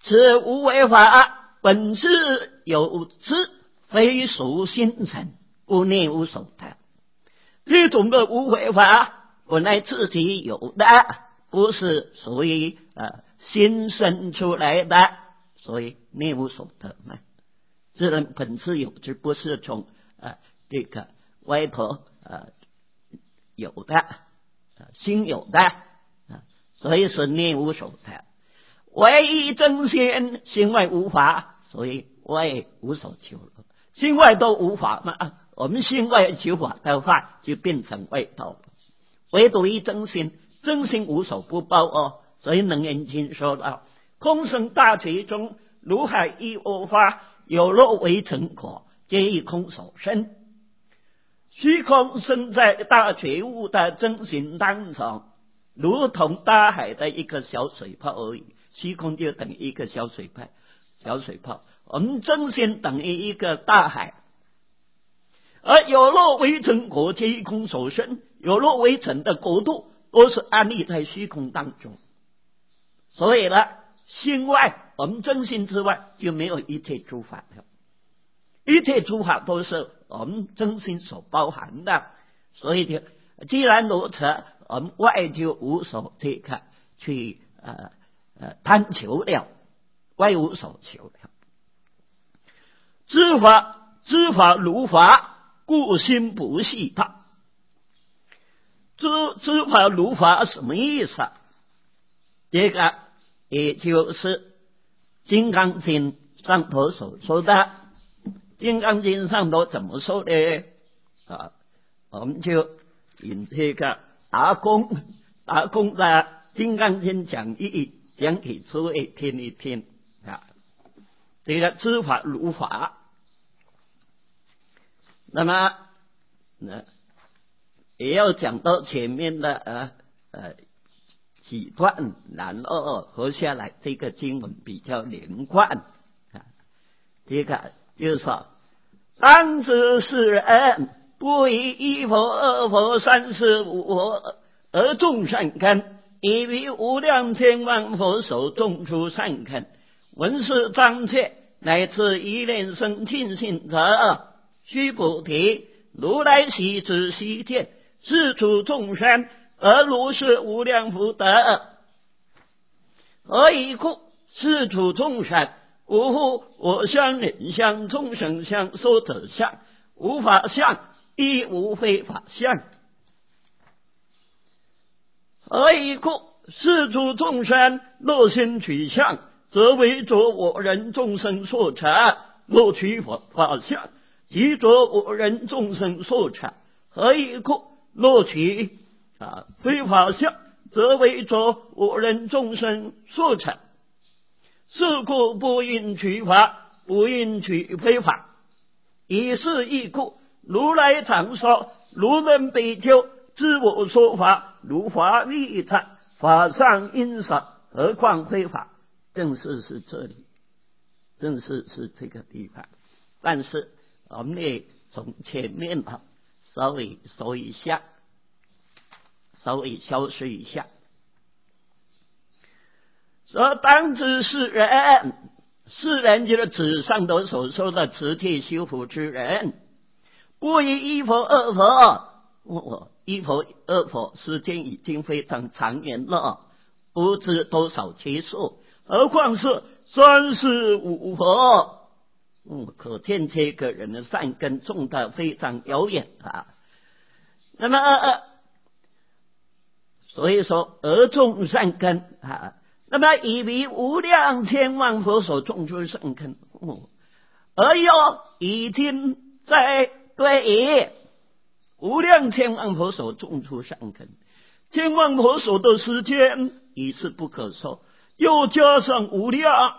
此无为法，本自有之，非属心成，故念无所得。这种的无为法本来自己有的，不是属于心生出来的，所以念无所得嘛。自然本自有之，不是从这个外头有的，心有的，所以是念无所得。唯一真心，心外无法，所以外无所求了。心外都无法嘛，我们心外求法的话，就变成外道了。唯独一真心，真心无所不包哦。所以楞严经说到，空生大觉中，如海一窝花，有若为成果，皆以空所生。虚空生在大觉悟的真心当中，如同大海的一个小水泡而已。虚空就等于一个小水泡，我们真心等于一个大海。而有若为成果，皆以空所生。有若为成的国度，都是安立在虚空当中。所以呢，心外，我们真心之外，就没有一切诸法了。一切诸法都是我们真心所包含的。所以就既然如此，我们外就无所这个去贪求了，外无所求了。知法如法，故心不系他。知法如法什么意思？这个也就是《金刚经》上头所说的。《金刚经》上头怎么说的？我们就引这个达公的《金刚经》讲义讲给诸位听一听这个知法如法，那么也要讲到前面的几段，然后合下来，这个经文比较连贯这个就是说，当知世人不以一佛、二佛、三世、五佛而种善根，以于无量千万佛手种出善根，闻是张切，乃至一念生尽性者，须菩提，如来悉知悉见，是处众生而如是无量福德。何以故？是处众生无乎我相、人相、众生相、寿者相，无法相，亦无非法相。何以故？是处众生若心取相，则为着我人众生所成；若取法相，即着我人众生所成。何以故？若取非法相，则为着我人众生所成。是故不应取法，不应取非法。以是义故，如来常说：如人比丘，知我说法，如法利他，法上因少，何况非法？正是这里，正是这个地方。但是我们也从前面稍微说一下，稍微消失一下。说当知世人就是指上头所说的持戒修福之人，不以一佛二佛，一佛二佛时间已经非常长远了，不知多少劫数，何况是三世五佛。可见这个人的善根种得非常遥远那么所以说而种善根那么以为无量千万佛所种出善根而又已经在对无量千万佛所种出善根，千万佛所的时间已是不可说，又加上无量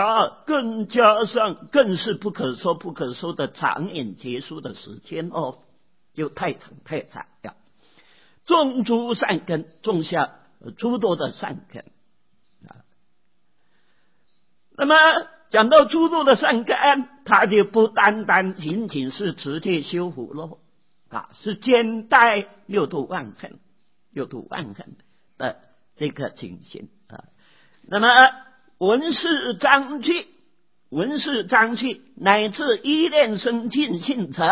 更是不可说的长远结束的时间就太长了。种出善根，种下诸多的善根那么讲到诸多的善根，它就不单单仅仅是持戒修福咯是兼带六度万恨的这个情形那么闻是瘴气，闻是瘴气，乃至依恋生尽性者。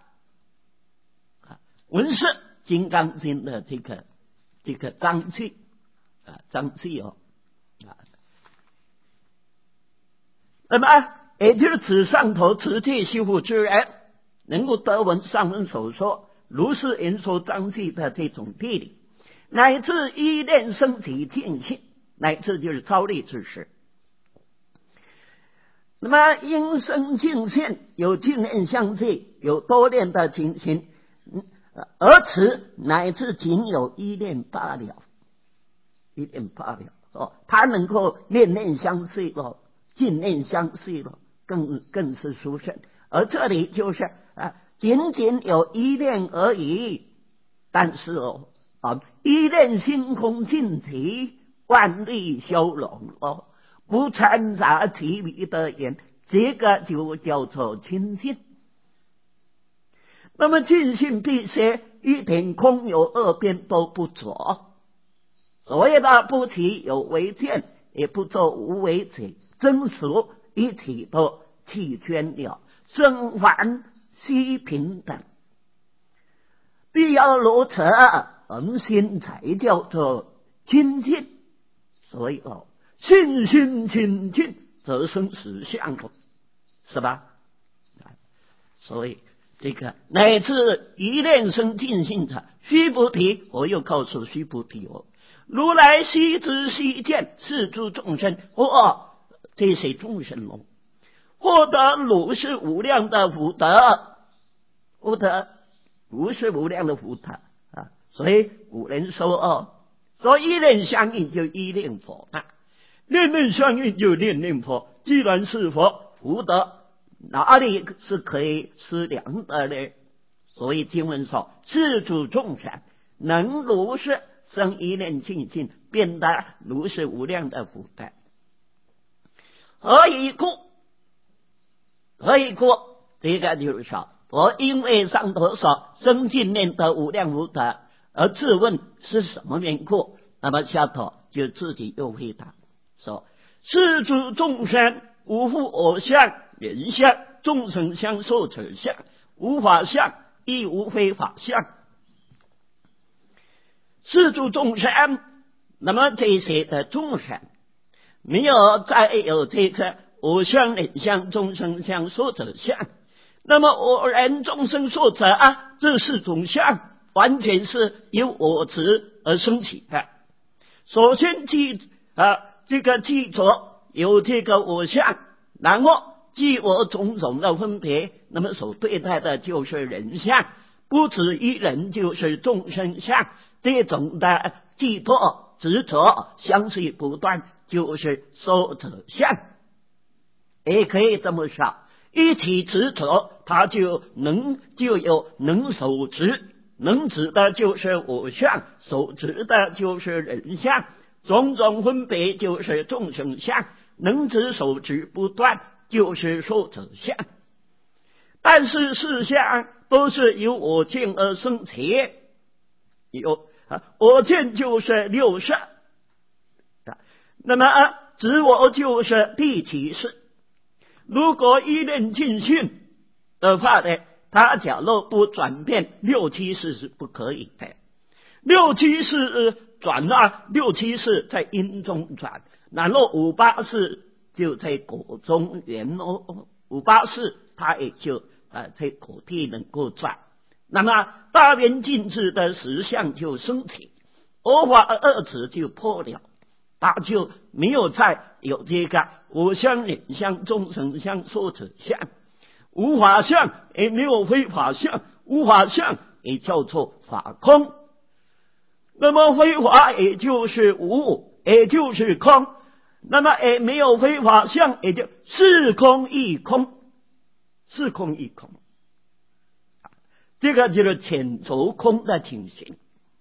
闻是金刚经的这个瘴气瘴气那么也就是指上头持戒修护之人，能够得闻上文所说如是言说瘴气的这种地理，乃至依恋生起尽性，乃至就是超力之事。那么因生尽性，有净念相继，有多念的情形，而此乃至仅有一念罢了，一念罢了他能够念念相续净念相续更是殊胜。而这里就是仅仅有一念而已，但是一念心空尽体，万力消融不掺杂其余的言，这个就叫做清净。那么尽性必须一点空有二边都不着，所谓的不起有为见，也不做无为者，真实一体都弃圈了，生还悉平等。必要如此，恒心才叫做清净。所以信心清净，则生实相是吧？所以这个乃至一念生尽性者，须菩提，我又告诉须菩提如来悉知悉见是诸众生这些众生获得如是无量的福德，如是无量的福德所以古人说一念相应就一念佛念念相应就念念佛。既然是佛，福德哪里是可以思量的呢？所以经文说是诸众生能如是生一念净性，便得如是无量的福德。何以故？这个就是说我因为上头说生净念的无量福德而自问是什么缘故，那么下头就自己又回答说是诸众生无复我相人相众生相受者相，无法相亦无非法相。是诸众生，那么这些的众生没有再有这个我相人相众生相受者相，那么我人众生受者这四种相完全是由我执而生起的。首先这个记着有这个我相，然后记我种种的分别，那么所对待的就是人相，不止一人就是众生相，这种的寄托执着相续不断，就是受者相。也可以这么说，一起执着它就有能守执，能执的就是我相，守执的就是人相，种种分别就是众生相，能执守执不断就是受者相。但是四相都是由我见而生起，我见就是六识，那么执我就是第七识。如果一念尽性的话呢，他假如不转变六七识是不可以的。六七识转六七识在因中转，然后五八识就在果中缘五八识它也就在果地能够转。那么大圆镜智的实相就升起，我法二执就破了，他就没有再有这个我相人相众生相受者相，无法相也没有非法相，无法相也叫做法空。那么非法也就是无，也就是空，那么也没有非法相，也就是空亦空，是空亦空。这个就是浅走空的情形，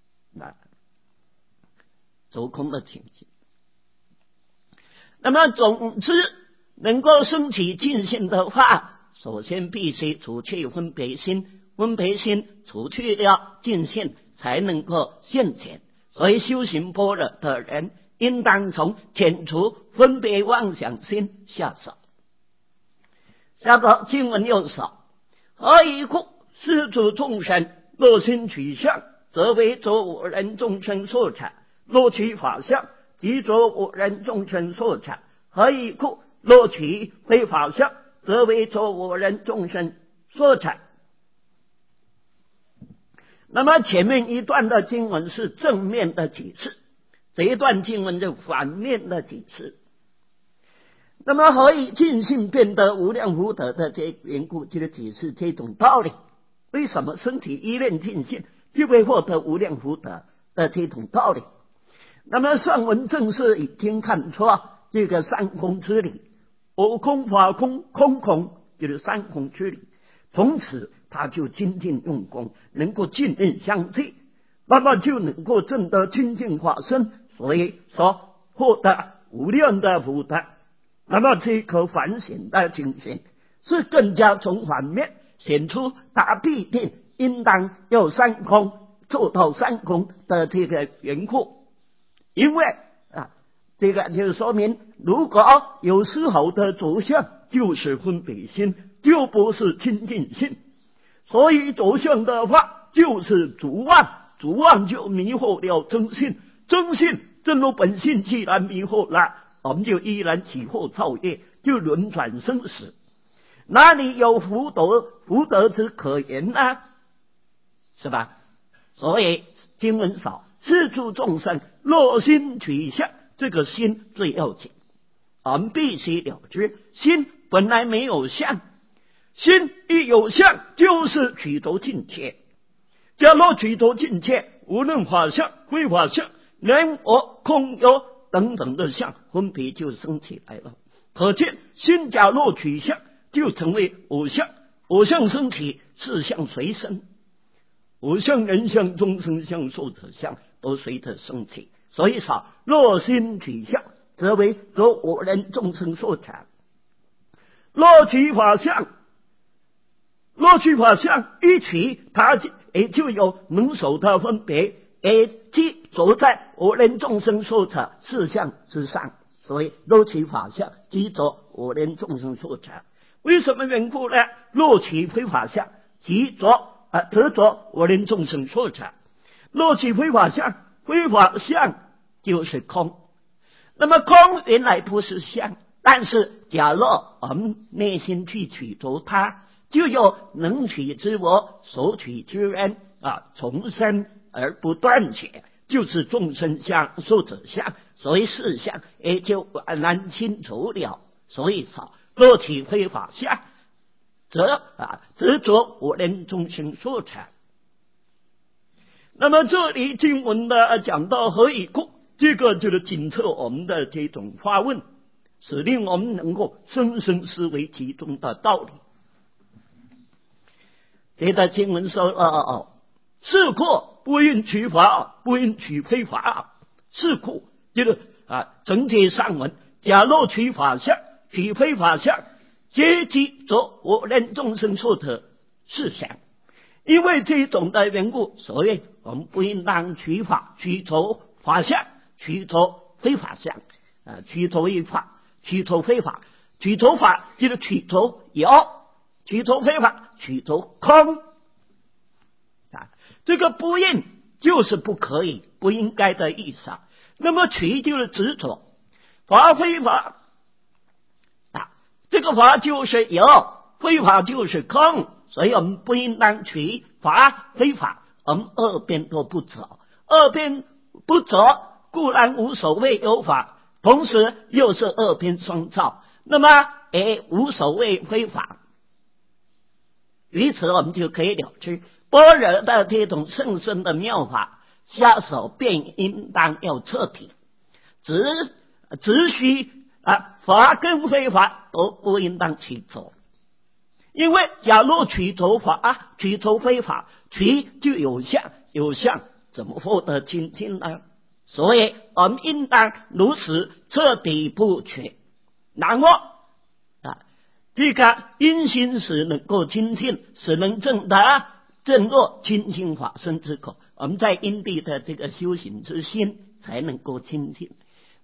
走空的情形。那么总之能够升起净性的话，首先必须除去分别心，分别心除去了净性才能够现前。所以修行般若的人应当从遣除分别妄想心下手。下头经文又说：何以故？世主众生若心取相，则为着我人众生所产；若取法相，即着我人众生所产。何以故？若取非法相，则为着我人众生所产。那么前面一段的经文是正面的解释，这一段经文是反面的解释。那么何以尽性变得无量福德的这缘故，就是解释这种道理。为什么身体依念尽性就会获得无量福德的这种道理？那么上文正是已经看出这个三空之理，我空法空，空空就是三空之理。从此他就精进用功，能够尽念相继，那么就能够证得清净法身，所以说获得无量的福德。那么这颗反省的精神是更加从反面显出他必定应当要三空，做到三空的这个缘故。因为这个就说明，如果有丝毫的着相，就是分别心，就不是清净心。所以着相的话，就是逐妄，逐妄就迷惑了真性，真性正如本性既然迷惑了，我们就依然起惑造业，就轮转生死，哪里有福德之可言呢？是吧？所以经文少，世诸众生若心取相，这个心最要紧。我们必须了知，心本来没有相，心一有相就是取着境界。假若取着境界，无论法相非法相，人我空有等等的相，分别就生起来了。可见心假若取相，就成为偶相，偶相生起，四相随生，偶相、人相、众生相、寿者相都随着生起。所以说，若心取相，则为着我人众生所产；若取法相，一取，它也就有能守的分别，也即着在我人众生所产四相之上。所以若取法相，即着我人众生所产。为什么缘故呢？若取非法相，即得着我人众生所产。若取非法相，非法相就是空。那么空原来不是相，但是假若我们内心去取着它，就有能取之我，所取之人从生而不断绝，就是众生相、寿者相，所以四相也就完然清楚了。所以说，若取非法相，则着我人众生所产。那么这里经文的讲到何以故，这个就是检测我们的这种发问，使令我们能够深深思维其中的道理。这个经文说是故不应取法，不应取非法。是故就是整体上文，假若取法相，取非法相，皆即着我人众生所得是相。因为这种的缘故，所以我们不应当取法，取着法相，取着非法相，取着一法，取着非法，取着法就是取着有，取着非法，取着空。这个不应就是不可以、不应该的意思。那么取就是执着，法非法这个法就是有，非法就是空。所以我们不应当取法非法，我们二边都不走。二边不走，固然无所谓有法，同时又是二边双造，那么也无所谓非法。于此我们就可以了知般若的这种甚深的妙法，下手便应当要彻底，只需法跟非法都不应当取走。因为假若取着法，取着非法，取就有相，有相怎么获得清净呢？所以我们应当如此彻底不取，然后这个因心使能够清净，使能证若清净法身之口。我们在因地的这个修行之心才能够清净。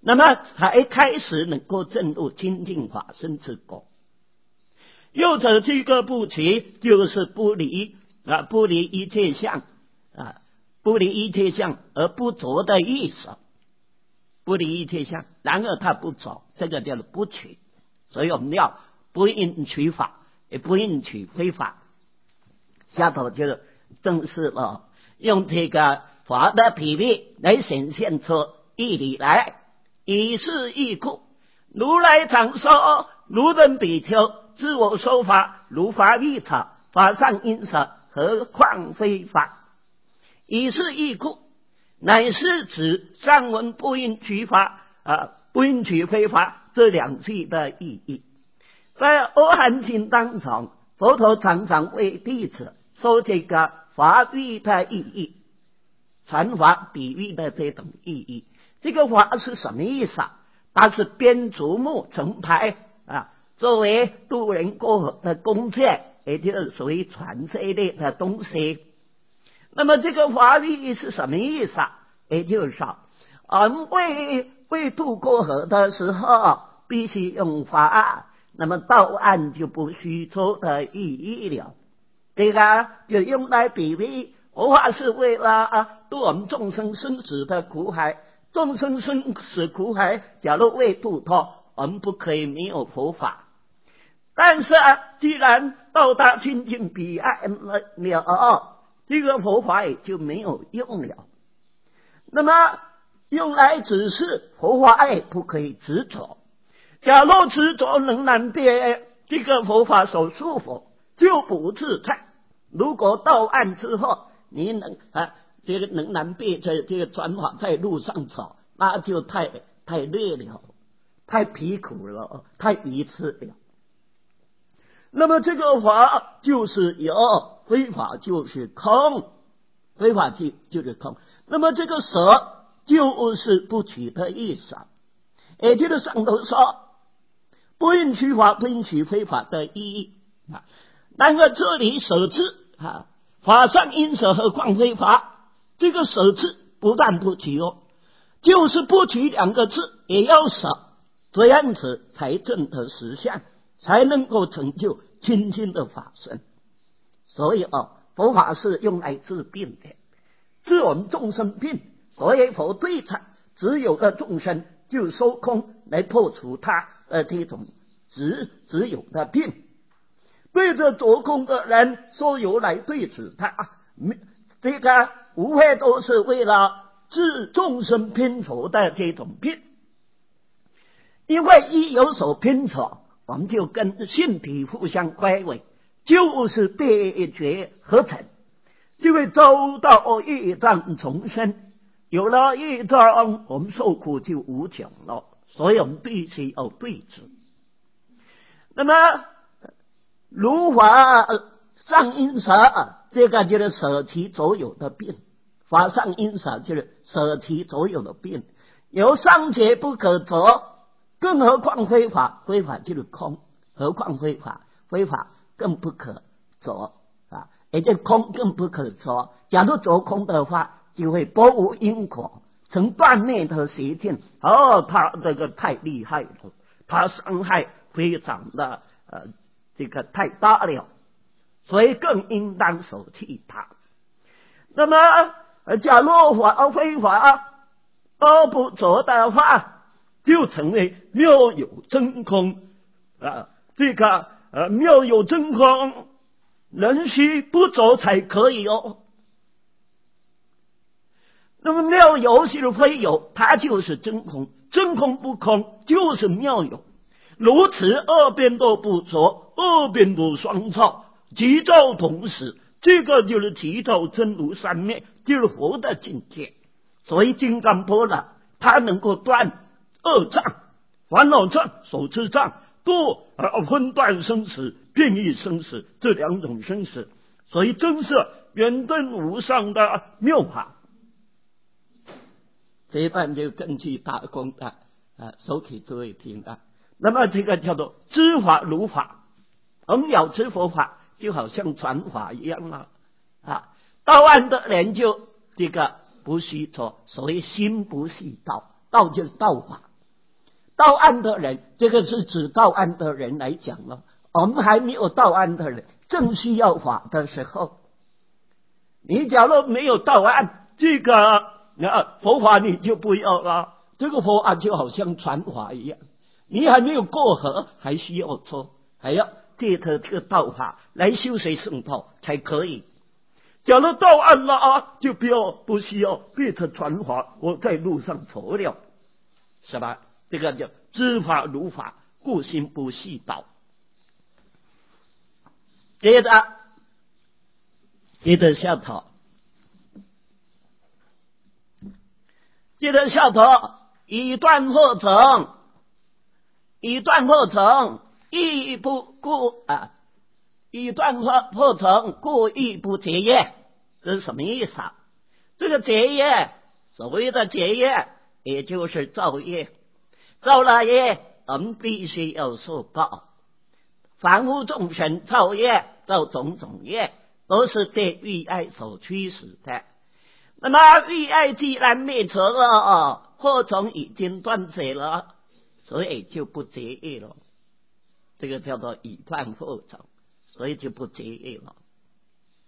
那么才开始能够证入清净法身之果。又者这个不取，就是不离一切相不离一切相而不着的意思，不离一切相，然而他不着，这个叫做不取。所以我们要不应取法，也不应取非法。下头就正式了，用这个法的比例来显现出义理来，以是义故，如来常说：如人比丘自我说法，如法义场，法上因舍，何况非法？以是义故，乃是指上文不应取法不应取非法这两句的意义。在阿含经当中，佛陀常常为弟子说这个法律的意义，传法比喻的这种意义。这个法是什么意思啊？它是编竹木成排作为渡人过河的工具，也就是属于传这一类的东西。那么这个法律是什么意思啊？也就是说，为渡过河的时候必须用法，那么到岸就不需说的意义了。这个就用来比喻佛法是为了渡我们众生生死的苦海。众生生死苦海，假如未度脱，我们不可以没有佛法。但是既然到达清净彼岸了，这个佛法也就没有用了。那么用来只是佛法爱不可以执着。假如执着仍然被这个佛法所束缚，就不自在。如果到岸之后，你这个仍然被这个转法在路上走，那就太累了，太疲苦了，太愚痴了。那么这个法就是有，非法就是空，非法就是空。那么这个舍就是不取的意思，也就是上头说不应取法不应取非法的意义。然而这里舍之法上因舍，何况非法？这个舍字不但不取就是不取两个字也要舍，这样子才证得实相，才能够成就清净的法身。所以佛法是用来治病的，治我们众生病。所以佛对治只有的众生就收空来破除他的这种只有的病，对着着空的人说有来对治他，这个无非都是为了治众生偏错的这种病。因为一有所偏错，我们就跟性体互相乖违，就是灭绝合成，就会遭到业障重生。有了业障，我们受苦就无穷了。所以我们必须要对治。那么如法上因舍，这个就是舍其所有的病。法上因舍就是舍其所有的病，有尚且不可着，更何况非法？非法就是空，何况非法？非法更不可着也就空更不可着。假如着空的话，就会不无因果，成断灭的邪见。他这个太厉害了，他伤害非常的这个太大了，所以更应当舍弃它。那么假如法非法都不着的话，就成为妙有真空这个妙有真空，人须不着才可以那么妙有是非有，它就是真空，真空不空就是妙有。如此二边都不着，二边都双照，即照同时，这个就是即照真如三昧，就是佛的境界。所以金刚波罗它能够断二障，烦恼障、手持障，分断生死、变异生死这两种生死。所以真是远登无上的妙法。这一段就根据大功说给诸位听那么这个叫做知法如法，我们了知佛法就好像传法一样到岸的人就这个不虚着，所谓心不系道，道就是道法， 到岸的人，这个是指到岸的人来讲了。我们还没有到岸的人，正需要法的时候，你假如没有到岸，这个佛法你就不要了。这个佛法就好像船法一样，你还没有过河，还需要错，还要借着这个道法来修学圣道才可以。假如到岸了就不需要借着船法，我在路上走了，是吧？这个叫知法如法，故心不系道。接着下头，以断惑成，以断惑成，亦不故以断惑成，故亦不结业。这是什么意思啊？这个结业，所谓的结业，也就是造业。造了业，我们必须要受报。凡夫众生造业，造种种业，都是被欲爱所驱使的。那么欲爱既然灭除了，惑成已经断绝了，所以就不结业了。这个叫做以断惑成，所以就不结业了。